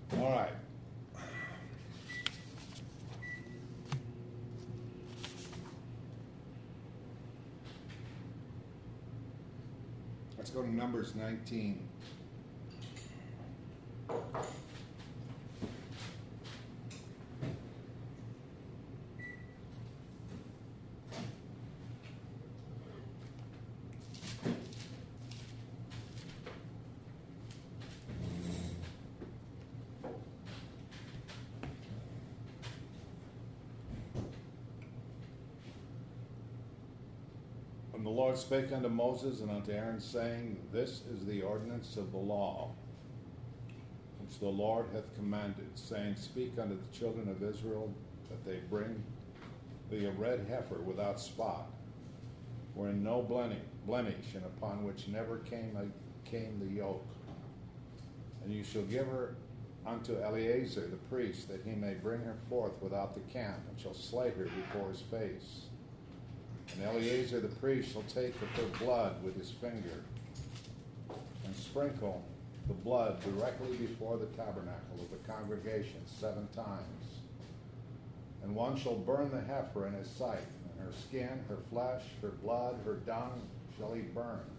All right. Let's go to Numbers 19. And the Lord spake unto Moses and unto Aaron, saying, This is the ordinance of the law, which the Lord hath commanded, saying, Speak unto the children of Israel, that they bring thee a red heifer without spot, wherein no blemish, and upon which never came the yoke. And you shall give her unto Eleazar the priest, that he may bring her forth without the camp, and shall slay her before his face. And Eleazar the priest shall take of her blood with his finger, and sprinkle the blood directly before the tabernacle of the congregation 7 times. And one shall burn the heifer in his sight, and her skin, her flesh, her blood, her dung shall he burn.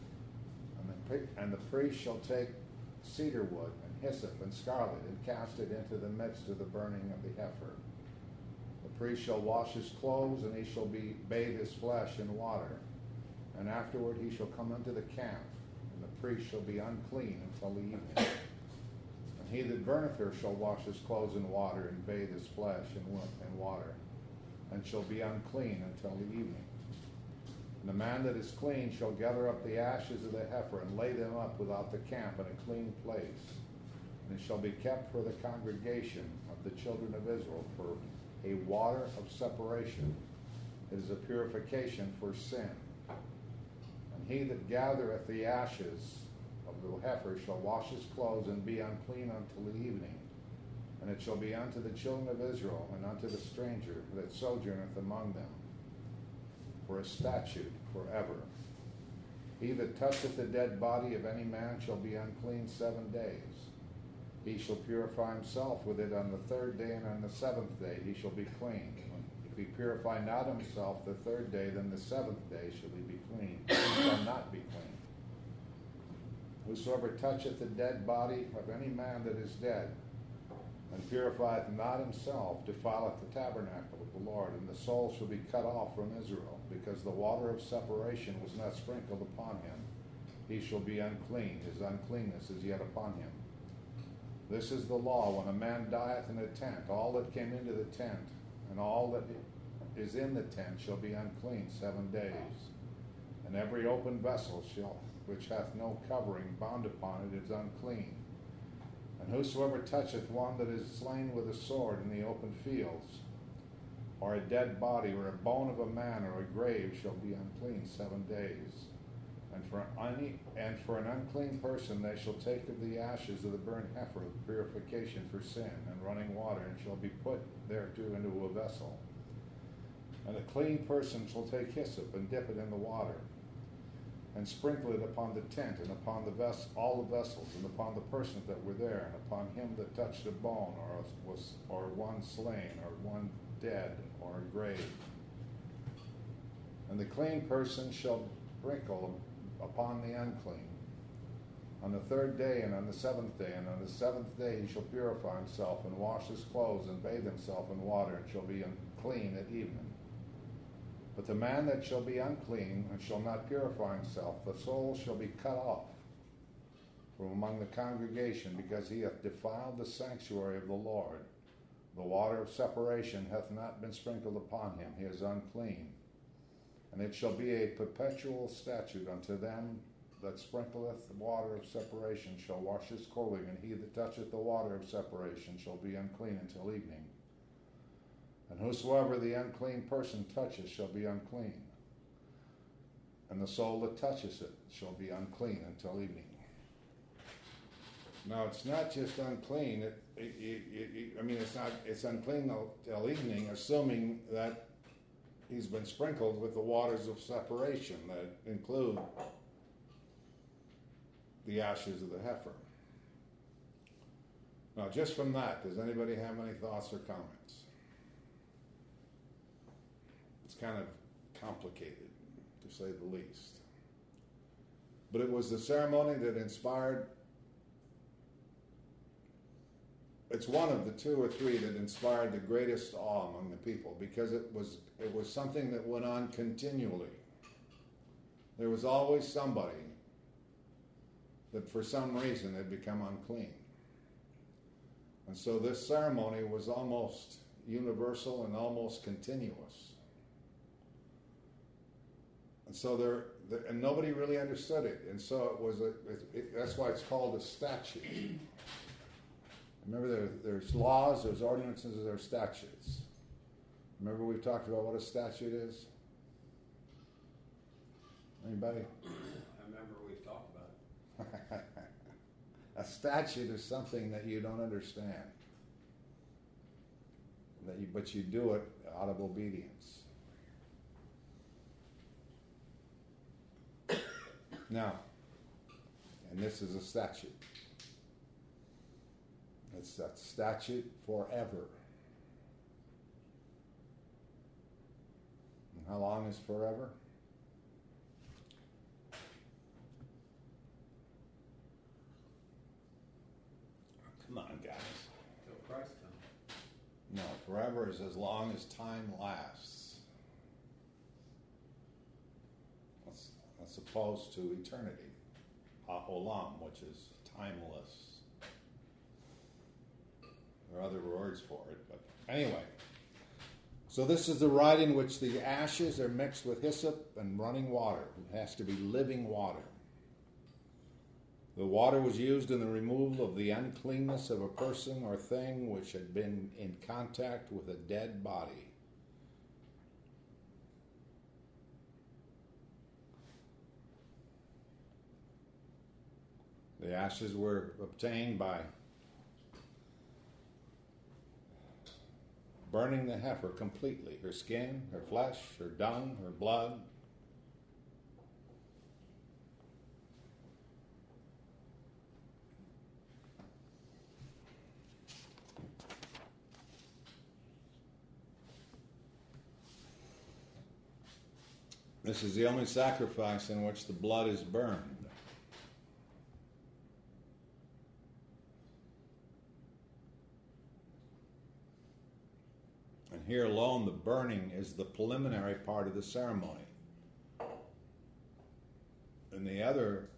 And the priest shall take cedar wood and hyssop and scarlet, and cast it into the midst of the burning of the heifer. The priest shall wash his clothes, and he shall bathe his flesh in water. And afterward he shall come unto the camp, and the priest shall be unclean until the evening. And he that burneth her shall wash his clothes in water, and bathe his flesh in water, and shall be unclean until the evening. And the man that is clean shall gather up the ashes of the heifer, and lay them up without the camp in a clean place. And it shall be kept for the congregation of the children of Israel for a water of separation. It is a purification for sin. And he that gathereth the ashes of the heifer shall wash his clothes, and be unclean until the evening. And it shall be unto the children of Israel, and unto the stranger that sojourneth among them, for a statute forever. He that toucheth the dead body of any man shall be unclean 7 days. He shall purify himself with it on the 3rd day, and on the 7th day he shall be clean. If he purify not himself the 3rd day, then the 7th day shall he be clean. He shall not be clean. Whosoever toucheth the dead body of any man that is dead, and purifieth not himself, defileth the tabernacle of the Lord, and the soul shall be cut off from Israel, because the water of separation was not sprinkled upon him. He shall be unclean. His uncleanness is yet upon him. This is the law: when a man dieth in a tent, all that came into the tent, and all that is in the tent shall be unclean 7 days. And every open vessel which hath no covering bound upon it is unclean. And whosoever toucheth one that is slain with a sword in the open fields, or a dead body, or a bone of a man, or a grave, shall be unclean 7 days. And for an unclean person they shall take of the ashes of the burnt heifer of purification for sin, and running water, and shall be put thereto into a vessel. And a clean person shall take hyssop, and dip it in the water, and sprinkle it upon the tent, and upon all the vessels, and upon the persons that were there, and upon him that touched a bone, or one slain, or one dead, or a grave. And the clean person shall sprinkle upon the unclean on the 3rd day, and on the 7th day, and on the 7th day he shall purify himself, and wash his clothes, and bathe himself in water, and shall be unclean at evening. But the man that shall be unclean, and shall not purify himself, the soul shall be cut off from among the congregation, because he hath defiled the sanctuary of the Lord. The water of separation hath not been sprinkled upon him. He is unclean. And it shall be a perpetual statute unto them that sprinkleth the water of separation shall wash his clothing, and he that toucheth the water of separation shall be unclean until evening. And whosoever the unclean person touches shall be unclean, and the soul that touches it shall be unclean until evening. Now, it's not just unclean. It's unclean till evening, assuming that he's been sprinkled with the waters of separation that include the ashes of the heifer. Now, just from that, does anybody have any thoughts or comments? It's kind of complicated, to say the least. But it was the ceremony that inspired, it's one of the two or three that inspired the greatest awe among the people, because it was something that went on continually. There was always somebody that for some reason had become unclean. And so this ceremony was almost universal and almost continuous. And so and nobody really understood it. And so it was that's why it's called a statute. Remember, there's laws, there's ordinances, there's statutes. Remember we talked about what a statute is? Anybody? I remember we've talked about it. A statute is something that you don't understand, but you do it out of obedience. Now, and this is a statute. It's a statute forever. And how long is forever? Come on, guys. Till Christ comes. No, forever is as long as time lasts. That's opposed to eternity. Ha'olam, which is timeless. There are other words for it, but anyway. So this is the rite in which the ashes are mixed with hyssop and running water. It has to be living water. The water was used in the removal of the uncleanness of a person or thing which had been in contact with a dead body. The ashes were obtained by burning the heifer completely, her skin, her flesh, her dung, her blood. This is the only sacrifice in which the blood is burned. And here alone, the burning is the preliminary part of the ceremony. In the other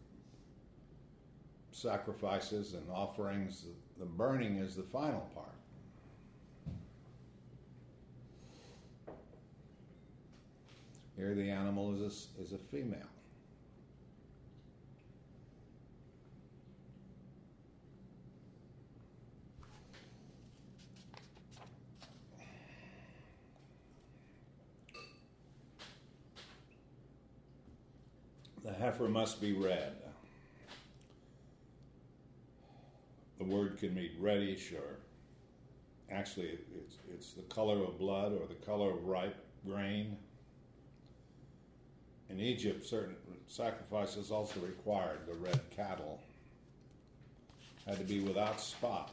sacrifices and offerings, the burning is the final part. Here the animal is a female. The heifer must be red. The word can mean reddish, or actually it's the color of blood or the color of ripe grain. In Egypt, certain sacrifices also required the red cattle. Had to be without spot.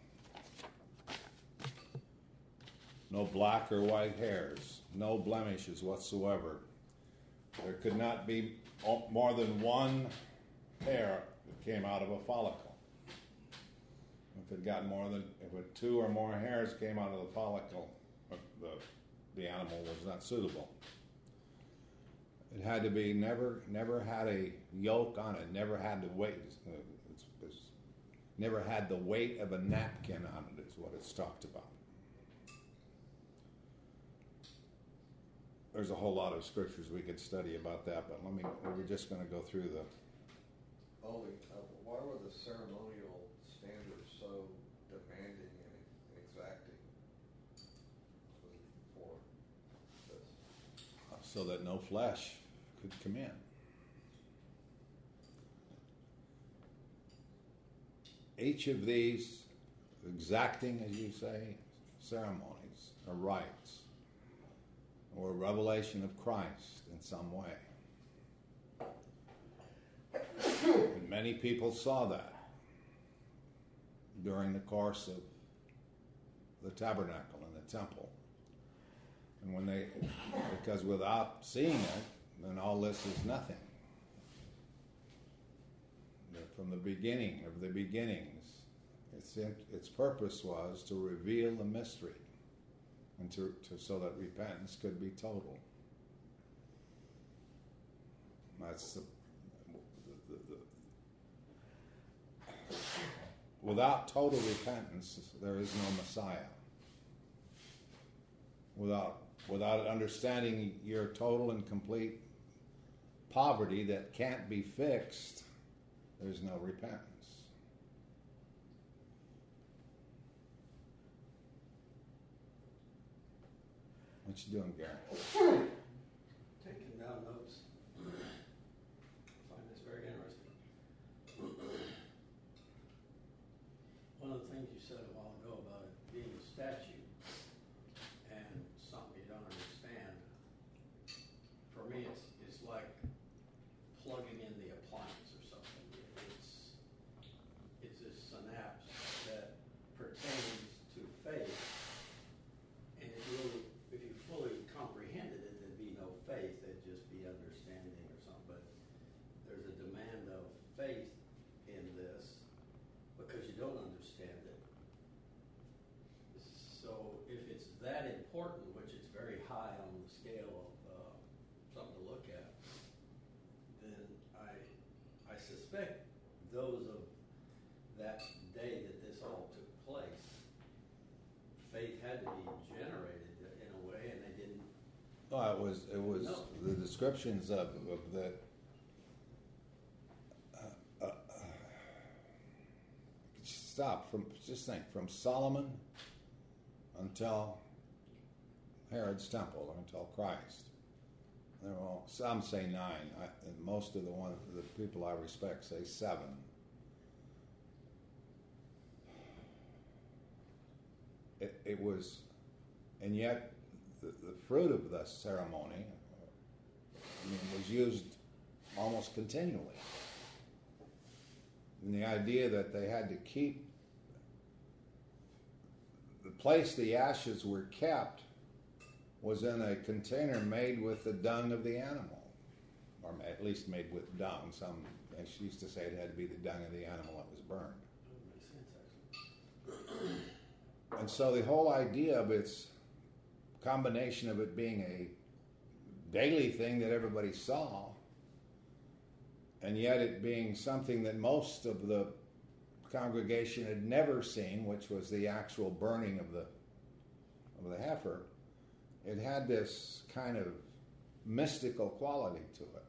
No black or white hairs. No blemishes whatsoever. There could not be more than one hair that came out of a follicle. If two or more hairs came out of the follicle, the animal was not suitable. It had to be never had a yoke on it. Never had the weight. Never had the weight of a napkin on it. Is what it's talked about. There's a whole lot of scriptures we could study about that, but we're just going to go through the. Why were the ceremonial standards so demanding and exacting for this? So that no flesh could come in. Each of these exacting, as you say, ceremonies or rites or a revelation of Christ in some way. And many people saw that. during the course of the tabernacle and the temple. And because without seeing it, then all this is nothing. From the beginning of the beginnings, its purpose was to reveal the mystery and so that repentance could be total. That's without total repentance, there is no Messiah. Without understanding your total and complete poverty that can't be fixed, there's no repentance. What you doing, Gary? Taking down notes. I find this very interesting. One of the things you said a while ago about it being a statute and something you don't understand, for me it's like plugging in the appliance or something. It's a synapse that pertains to faith, and if you fully comprehended it, there'd be no faith, there'd just be understanding or something. But there's a demand of faith in this because you don't understand it. So if it's that important, which is very high on the scale of something to look at, then I suspect those of that day that this all took place, faith had to be generated in a way, and they didn't. Well, it was No. the descriptions of the. Just think, from Solomon until Herod's temple, until Christ. There were some say 9. And most of the people I respect say 7. It was, and yet the fruit of the ceremony was used almost continually. And the idea that they had to keep the place the ashes were kept was in a container made with the dung of the animal, or at least made with dung. And she used to say it had to be the dung of the animal that was burned. That makes sense, actually. And so the whole idea of its combination of it being a daily thing that everybody saw, and yet it being something that most of the congregation had never seen, which was the actual burning of the heifer, it had this kind of mystical quality to it.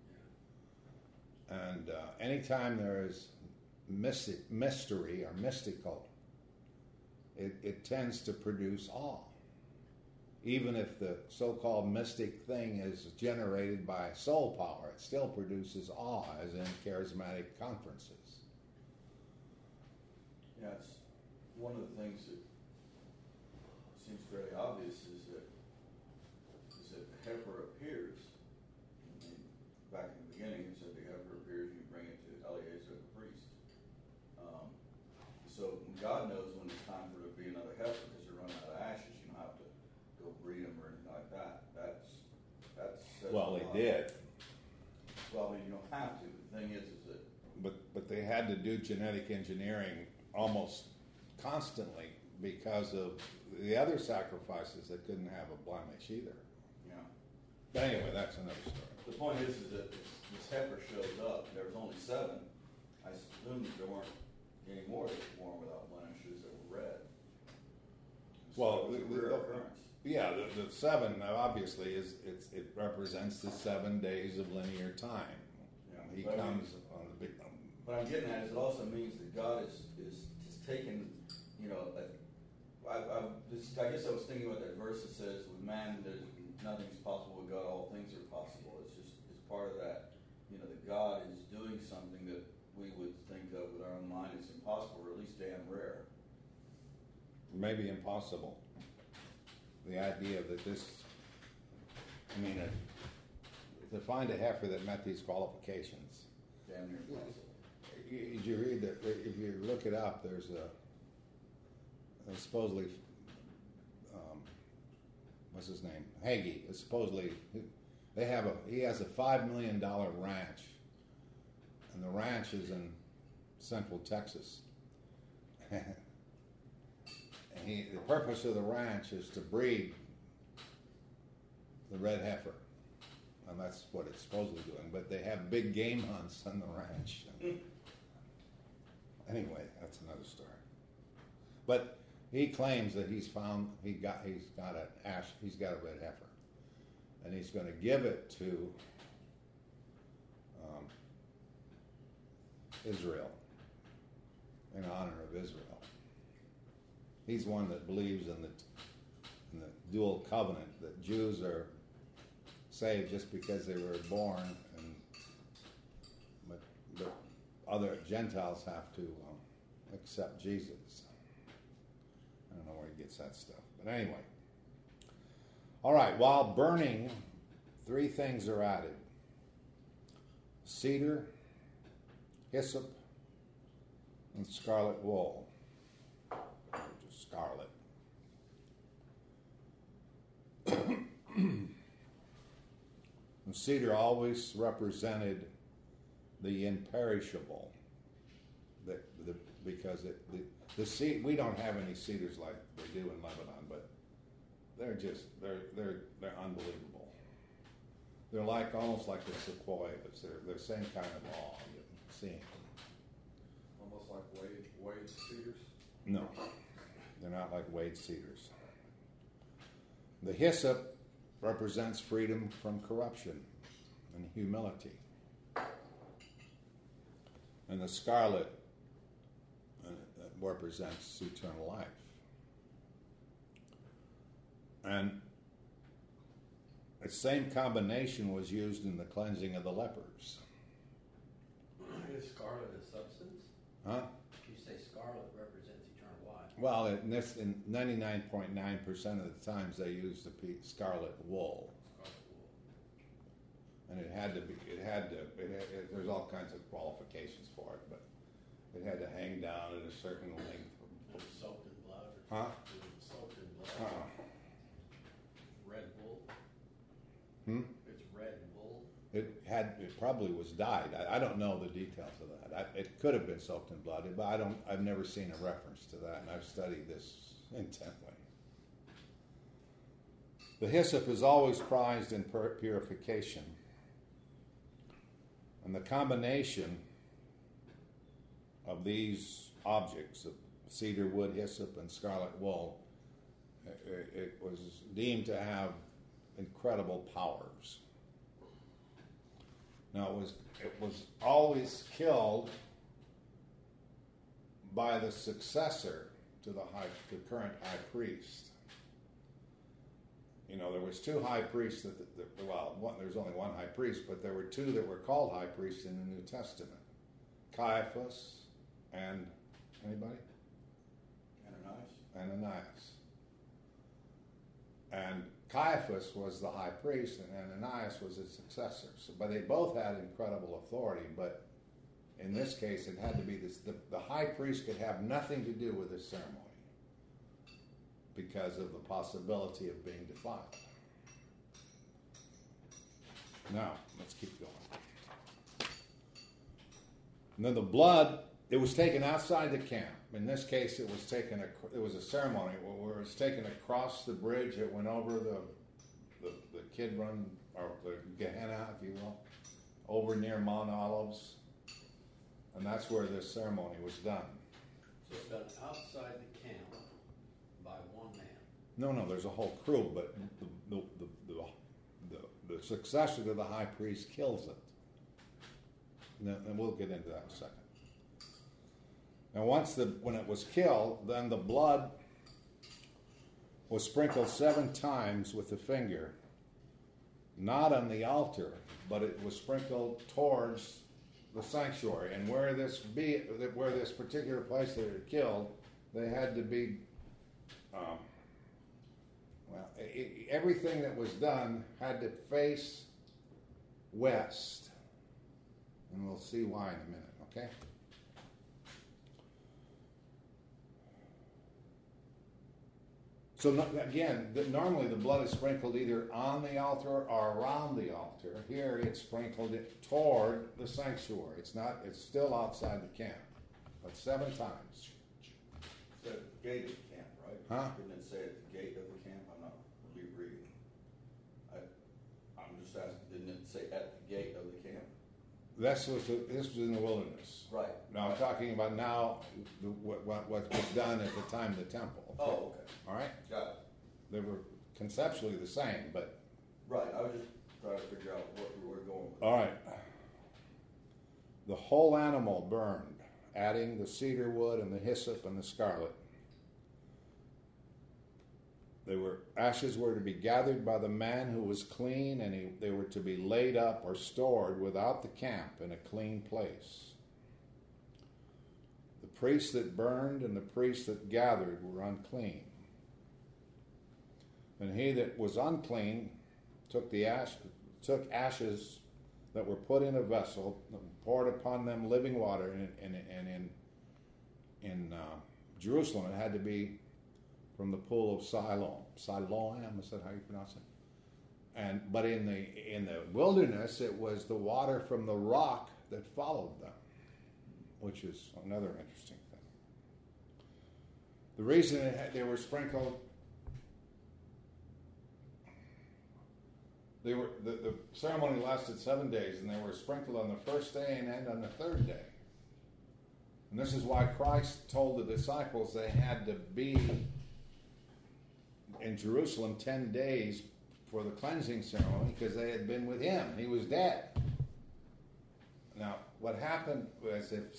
And anytime there is mystery or mystical, it tends to produce awe. Even if the so-called mystic thing is generated by soul power, it still produces awe, as in charismatic conferences. Yeah, it's one of the things that seems very obvious is that the heifer appears. I mean, back in the beginning, it said the heifer appears, you bring it to Eleazar the priest. So God knows when it's time for there to be another heifer because they're running out of ashes. You don't have to go breed them or anything like that. That's Well, they did. Well, I mean, you don't have to. The thing is that. But they had to do genetic engineering almost constantly because of the other sacrifices that couldn't have a blemish either. Yeah. But anyway, that's another story. The point is that this heifer shows up. There was only 7. I assume that there weren't any more that were born without blemishes that were red. Well, So it was a rare occurrence. Yeah, the 7 obviously it represents the 7 days of linear time. Yeah. He But comes on the big. What I'm getting at is it also means that God is taken, I guess I was thinking about that verse that says, with man, nothing's possible. With God, all things are possible. It's part of that, that God is doing something that we would think of with our own mind as impossible, or at least damn rare. Maybe impossible. The idea that to find a heifer that met these qualifications. Damn near impossible. did you read that? If you look it up, there's supposedly, what's his name? Hagee. It's supposedly he has a $5 million ranch, and the ranch is in central Texas. And the purpose of the ranch is to breed the red heifer, and that's what it's supposedly doing. But they have big game hunts on the ranch. Anyway, that's another story. But he claims that he's got a red heifer, and he's going to give it to Israel in honor of Israel. He's one that believes in the dual covenant, that Jews are saved just because they were born, but other Gentiles have to accept Jesus. I don't know where he gets that stuff, but anyway. All right, while burning, 3 things are added: cedar, hyssop, and scarlet wool. Just scarlet. And cedar always represented the imperishable, because the seed, we don't have any cedars like they do in Lebanon, but they're unbelievable. They're almost like the sequoias. They're the same kind of law you're seeing. Almost like Wade cedars? No, they're not like Wade cedars. The hyssop represents freedom from corruption and humility. And the scarlet represents eternal life. And the same combination was used in the cleansing of the lepers. Is scarlet a substance? Huh? You say scarlet represents eternal life. Well, in 99.9% of the times they used the scarlet wool. Scarlet wool. And there's all kinds of qualifications for it, but it had to hang down at a certain length. Soaked in blood? Huh? Soaked in blood? Red wool? It's red wool? It probably was dyed. I don't know the details of that. It could have been soaked in blood, but I've never seen a reference to that, and I've studied this intently. The hyssop is always prized in purification, and the combination of these objects, of cedar wood, hyssop, and scarlet wool, it was deemed to have incredible powers. Now it was always killed by the successor to the current high priest. You know, there was 2 high priests there's only one high priest, but there were 2 that were called high priests in the New Testament: Caiaphas and anybody? Ananias. And Caiaphas was the high priest, and Ananias was his successor. But they both had incredible authority. But in this case, it had to be the high priest could have nothing to do with this ceremony because of the possibility of being defiled. Now, let's keep going. And then the blood, it was taken outside the camp. In this case, it was a ceremony where it was taken across the bridge. It went over the Kidron, or the Gehenna, if you will, over near Mount Olives. And that's where this ceremony was done. So it's done outside the camp by one man. No, there's a whole crew, but the successor to the high priest kills it. And we'll get into that in a second. And when it was killed, then the blood was sprinkled 7 times with the finger, not on the altar, but it was sprinkled towards the sanctuary. And where this particular place they were killed, they had to be, everything that was done had to face west. And we'll see why in a minute, okay? So again, normally the blood is sprinkled either on the altar or around the altar. Here it's sprinkled toward the sanctuary. It's not. It's still outside the camp, but 7 times. It said at the gate of the camp, right? Huh? Didn't it say at the gate of the camp? I'm not rereading. I'm just asking, didn't it say at the gate of the camp? This was in the wilderness. Right. Now I'm talking about now what was done at the time of the temple. Oh, okay. All right. Got it. They were conceptually the same, but Right, I was just trying to figure out what we were going with. all right. The whole animal burned, adding the cedar wood and the hyssop and the scarlet. Ashes were to be gathered by the man who was clean, and they were to be laid up or stored without the camp in a clean place. The priests that burned and the priests that gathered were unclean. And he that was unclean took ashes that were put in a vessel, poured upon them living water, and in Jerusalem it had to be from the pool of Siloam. Siloam, is that how you pronounce it? But in the wilderness, it was the water from the rock that followed them, which is another interesting thing. The reason they were sprinkled, the ceremony lasted 7 days, and they were sprinkled on the first day and on the third day. And this is why Christ told the disciples they had to be in Jerusalem 10 days for the cleansing ceremony, because they had been with him. He was dead. Now, what happened was and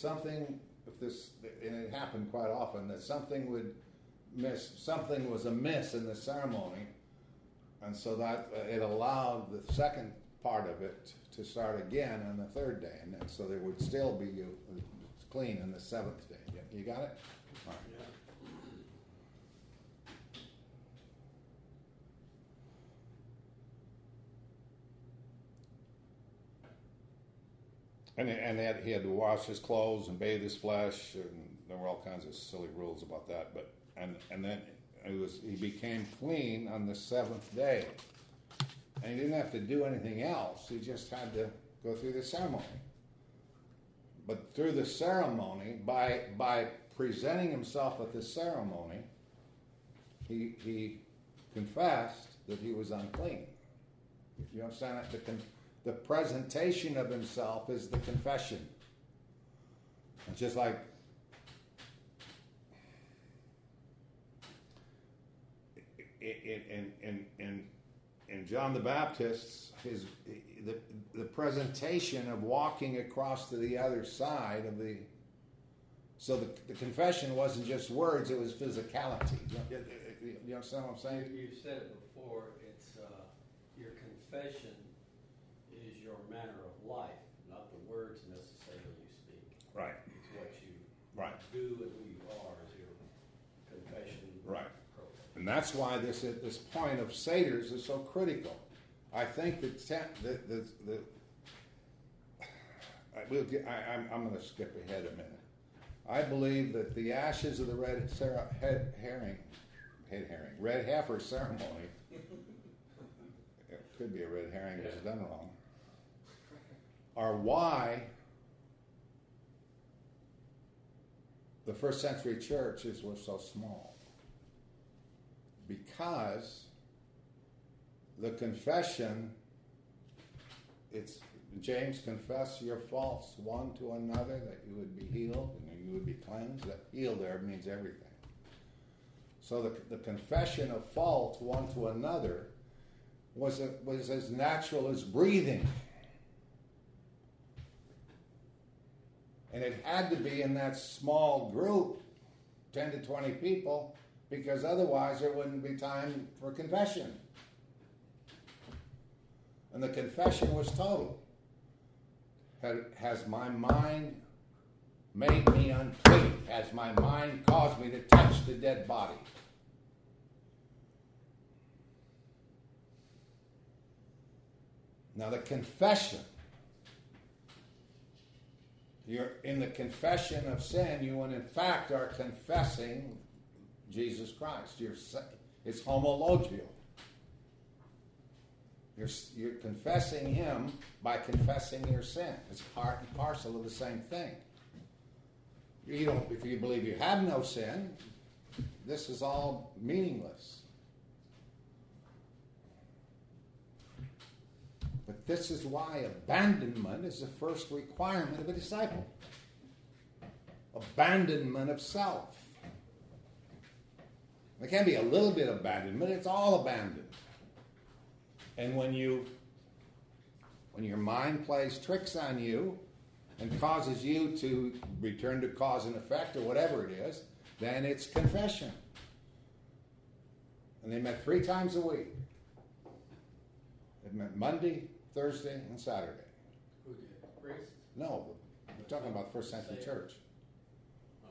it happened quite often, that something was amiss in the ceremony, and so that it allowed the second part of it to start again on the third day, and so they would still be clean on the 7th day. You got it? All right. Yeah. And he had to wash his clothes and bathe his flesh, and there were all kinds of silly rules about that. But and then he became clean on the 7th day, and he didn't have to do anything else. He just had to go through the ceremony. But through the ceremony, by presenting himself at the ceremony, he confessed that he was unclean. You understand that? The presentation of himself is the confession. It's just like in John the Baptist's the presentation of walking across to the other side of the. So the confession wasn't just words; it was physicality. You understand what I'm saying? You said it before. It's your confession is your manner of life, not the words necessarily you speak. Right. It's what you Right. do and who you are is your confession. Right. And that's why this point of Seder's is so critical. I think I'm going to skip ahead a minute. I believe that the ashes of the red heifer ceremony, it could be a red herring if it's done wrong, are why the first century churches were so small. Because the confession, it's James, confess your faults one to another that you would be healed and you would be cleansed. That healed there means everything. So the confession of fault one to another was as natural as breathing. And it had to be in that small group, 10 to 20 people, because otherwise there wouldn't be time for confession. And the confession was total. Has my mind made me unclean? Has my mind caused me to touch the dead body? Now the confession, you're in the confession of sin, you in fact are confessing Jesus Christ. It's homologial. You're confessing him by confessing your sin. It's part and parcel of the same thing. You don't, if you believe you have no sin, this is all meaningless. But this is why abandonment is the first requirement of a disciple. Abandonment of self. There can be a little bit of abandonment, it's all abandoned. And when your mind plays tricks on you and causes you to return to cause and effect or whatever it is, then it's confession. And they met 3 times a week. It met Monday, Thursday, and Saturday. Who did? Priests? No, we're talking about First Century Church. Oh.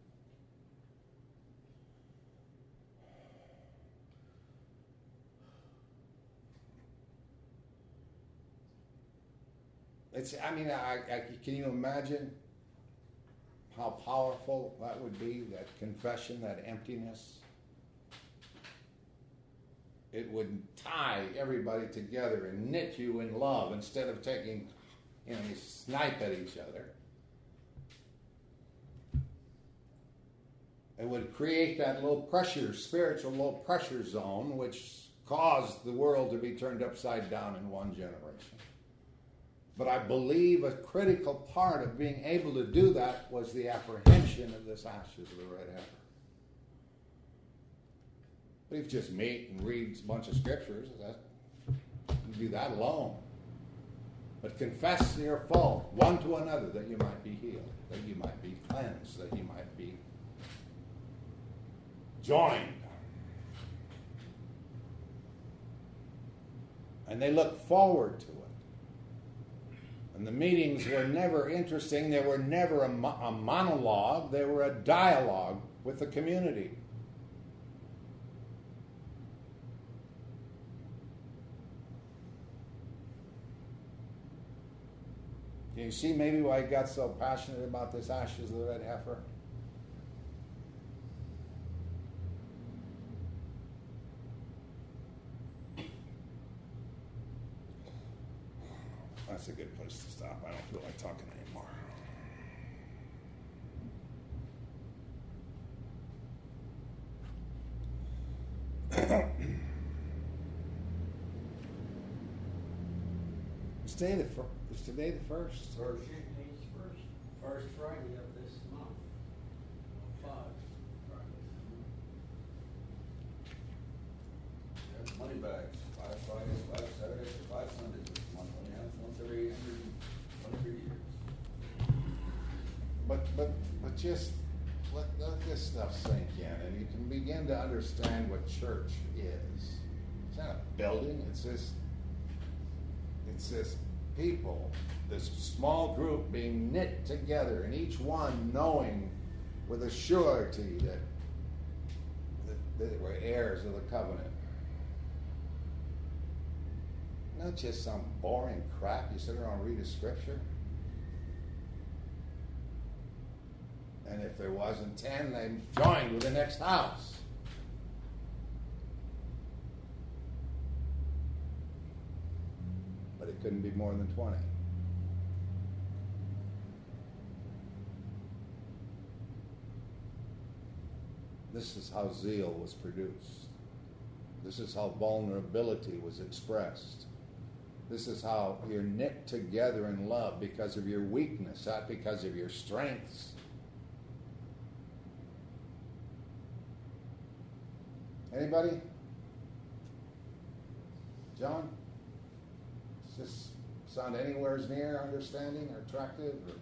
Can you imagine how powerful that would be, that confession, that emptiness? It would tie everybody together and knit you in love instead of taking, you snipe at each other. It would create that low pressure, spiritual low pressure zone, which caused the world to be turned upside down in one generation. But I believe a critical part of being able to do that was the apprehension of this ashes of the red heifer. But if you just meet and read a bunch of scriptures, you do that alone. But confess your fault one to another that you might be healed, that you might be cleansed, that you might be joined. And they look forward to it. And the meetings were never interesting. They were never a monologue. They were a dialogue with the community. Can you see maybe why I got so passionate about this ashes of the red heifer? That's a good place to stop. I don't feel like talking anymore. Is today the first? Today's first Friday of this month. 5 Fridays. There's money bags, 5 Fridays, 5 Saturdays, or 5 Sundays this month. Only happens once every 100 years. But just let this stuff sink in, and you can begin to understand what church is. It's not a building. It's this people, this small group being knit together, and each one knowing with a surety that we're heirs of the covenant. Not just some boring crap you sit around and read a scripture. And if there wasn't 10, they joined with the next house. But it couldn't be more than 20. This is how zeal was produced. This is how vulnerability was expressed. This is how you're knit together in love because of your weakness, not because of your strengths. Anybody? John? Does this sound anywhere near understanding or attractive? Or?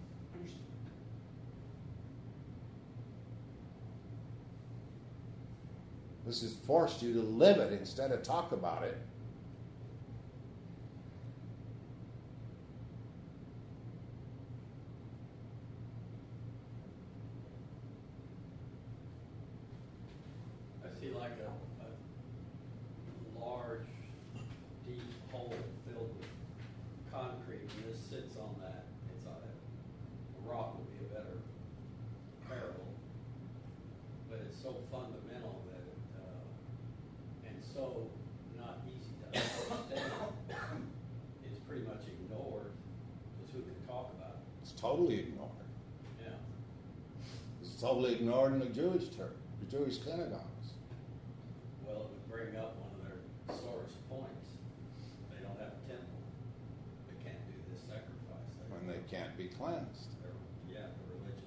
This has forced you to live it instead of talk about it. I see like a large, deep hole filled with concrete, and this sits on that. It's on it. A rock would be a better parable, but it's so fundamental that so not easy to understand, it's pretty much ignored, because who can talk about it? It's totally ignored. Yeah. It's totally ignored in the Jewish church, the Jewish synagogues. Well, it would bring up one of their sorest points. They don't have a temple. They can't do this sacrifice. When they can't be cleansed. Yeah, the religion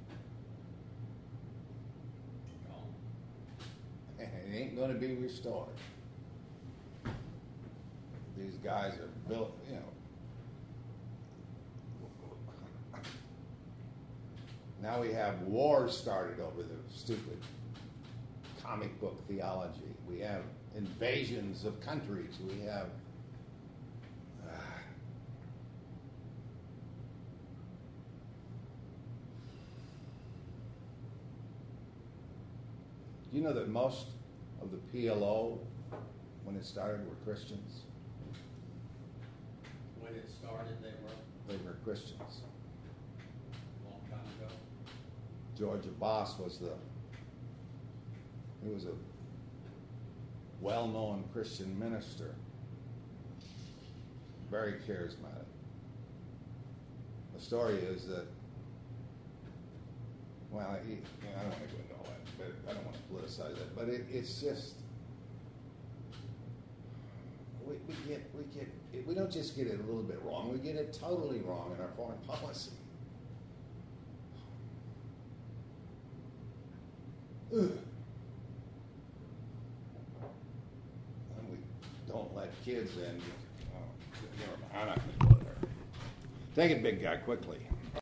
is gone. And it ain't going to be restored. These guys are built, you know. Now we have wars started over the stupid comic book theology. We have invasions of countries. We have you know that most of the PLO, when it started, were Christians? When it started, They were Christians. a long time ago. George Abbas he was a well-known Christian minister, very charismatic. The story is that, well, I don't want to go into all that, but I don't want to politicize that, but it's just, we don't just get it a little bit wrong, we get it totally wrong in our foreign policy. Ugh. And we don't let kids in. I'm not going to go there. Take it, big guy, quickly.